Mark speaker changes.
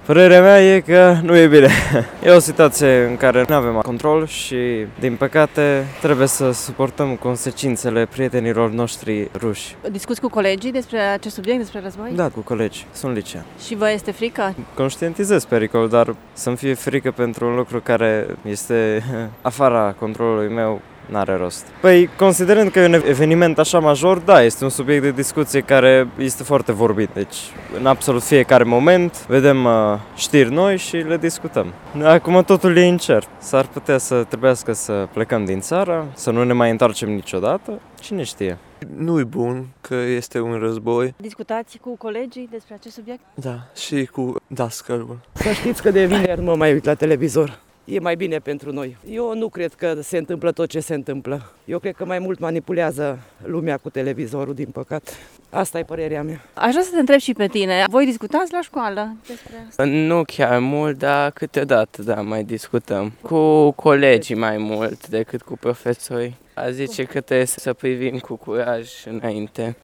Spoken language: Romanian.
Speaker 1: Părerea mea e că nu e bine. E o situație în care nu avem control și, din păcate, trebuie să suportăm consecințele prietenilor noștri ruși.
Speaker 2: Discuți cu colegii despre acest subiect, despre război?
Speaker 1: Da, cu colegi. Sunt licean.
Speaker 2: Și vă este frică?
Speaker 1: Conștientizez pericolul, dar să-mi fie frică pentru un lucru care este afara controlului meu, n-are rost. Păi, considerând că e un eveniment așa major, da, este un subiect de discuție care este foarte vorbit. Deci, în absolut fiecare moment, vedem știri noi și le discutăm. Acum totul e incert. S-ar putea să trebuiască să plecăm din țară, să nu ne mai întoarcem niciodată. Cine știe?
Speaker 3: Nu e bun că este un război.
Speaker 2: Discutați cu colegii despre acest subiect?
Speaker 3: Da, și cu dascălul.
Speaker 4: Să știți că de vineri nu mă mai uit la televizor. E mai bine pentru noi. Eu nu cred că se întâmplă tot ce se întâmplă. Eu cred că mai mult manipulează lumea cu televizorul, din păcat. Asta e părerea mea.
Speaker 2: Aș vrea să te întreb și pe tine. Voi discutați la școală despre asta?
Speaker 5: Nu chiar mult, dar câteodată, da, mai discutăm. Cu colegii mai mult decât cu profesorii. A zice că trebuie să privim cu curaj înainte.